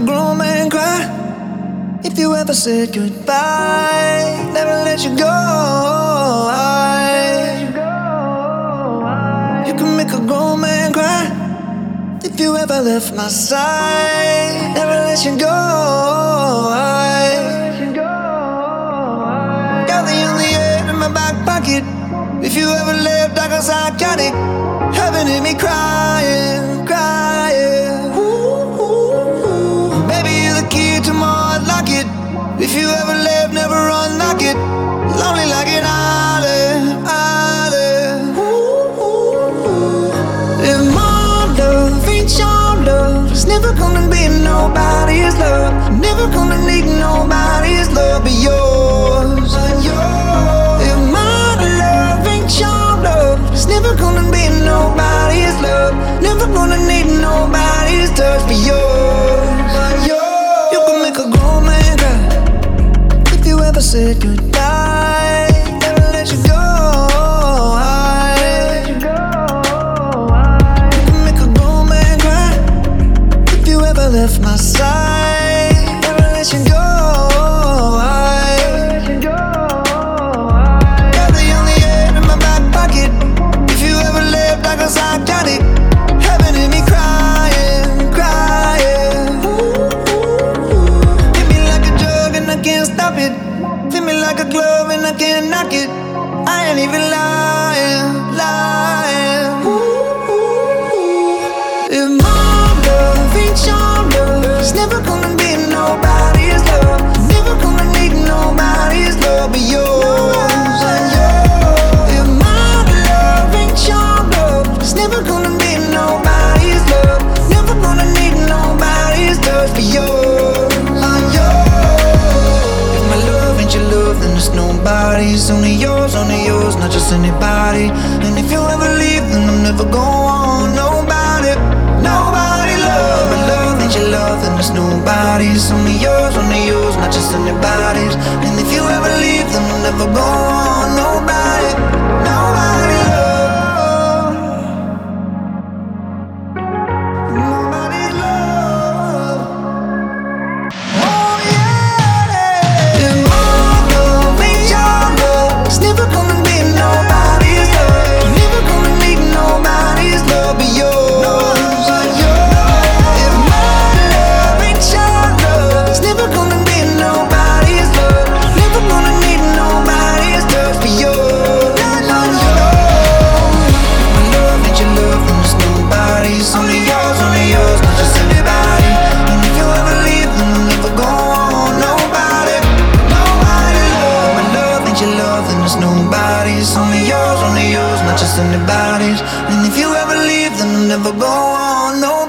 grown man cry if you ever said goodbye. Never let you go. You can make a grown man cry if you ever left my side. Never let you go. Got the only air in my back pocket. If you ever left, I got psychotic. Heaven hit me crying, crying. Ooh. Baby, you're the key to my heart, lock it. If you ever left, never unlock it. Lonely like an island, island. Ooh. If my love ain't your love, it's never gonna be nobody's love. Never gonna need nobody's love but yours. If my love ain't your love, it's never gonna be nobody's love. Never gonna need nobody's touch but yours. You can make a grown man cry if you ever said goodbye. Never let you go. You can make a grown man cry if you ever left my side. Never let you go. Got the only air in my back pocket. If you ever left, I got psychotic. Heaven hit me crying, crying. Hit me like a drug and I can't stop it. Fit me like a glove and I can't knock it. I ain't even lying, lying. If my love ain't your love, it's never gonna be nobody's love. Never gonna need nobody's love but yours. If my love ain't your love, it's never gonna be nobody's love. Never gonna need nobody's touch but yours. If my love ain't your love, then it's nobody's. Only yours, not just anybody. And if you ever leave, then I'm never going. Nobody, nobody love. My love ain't your love, then it's nobody's. Only yours, not just anybody's. And if you ever leave, then I'm never going. Nobody, nobody love. Nobody love. Oh yeah. If my love ain't your love, it's never gonna be nobody's love. Never gonna need nobody's love but yours. If my love ain't your love, it's never gonna be nobody's love. Never gonna need nobody's touch but yours. My love ain't your love, then it's nobody's. Only yours, not just anybody. And if you ever leave, then I'll never go on. Nobody, nobody love. My love ain't your love, then it's nobody's. Only yours, not just anybody's. And if you ever leave, then I'll never go on. No.